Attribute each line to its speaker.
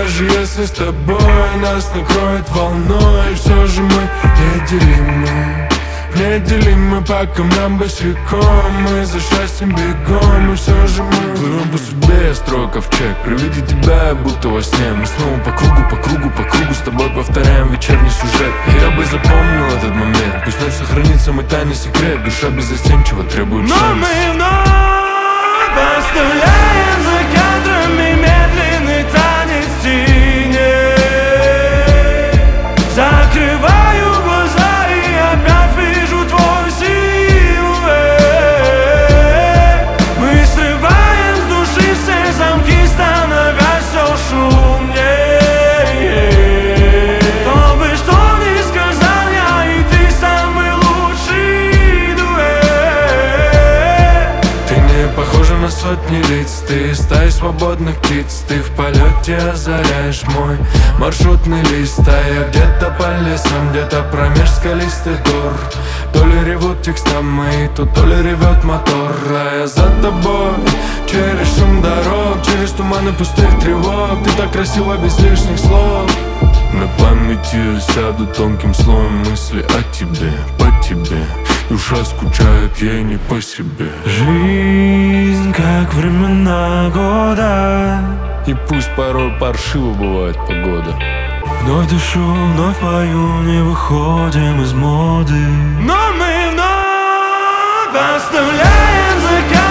Speaker 1: Даже если с тобой нас накроет волной, все же мы неделимы, неделимы по камням босиком. Мы за счастьем бегом, и все же мы плывем по судьбе, я строю ковчег. При виде тебя я будто во сне. Мы снова по кругу, по кругу, по кругу с тобой повторяем вечерний сюжет. Я бы запомнил этот момент, пусть ночь сохранится мой тайный секрет. Душа беззастенчиво требует шанс.
Speaker 2: Но мы вновь оставляем за кадрами медленный танец теней. Закрываю глаза и опять вижу твой силуэт. Мы срываем с души все замки, становясь все шумнее. Кто бы что ни сказал, я и ты самый лучший дуэт.
Speaker 1: Ты не похожа на сотни лиц, ты стаи свободных птиц. Ты в полете озаряешь мой маршрутный лист. А я где-то по лесам, где-то промеж скалистых гор. То ли ревут текста мои, то ли ревет мотор. А я за тобой, через шум дорог, через туманы пустых тревог. Ты так красива без лишних слов. На памяти я сяду тонким слоем мысли о тебе, по тебе. Душа скучает, ей не по себе.
Speaker 2: Жизнь, как времена года,
Speaker 1: И пусть порой паршиво бывает погода.
Speaker 2: вновь дышу, вновь пою, не выходим из моды. Но мы вновь оставляем закат.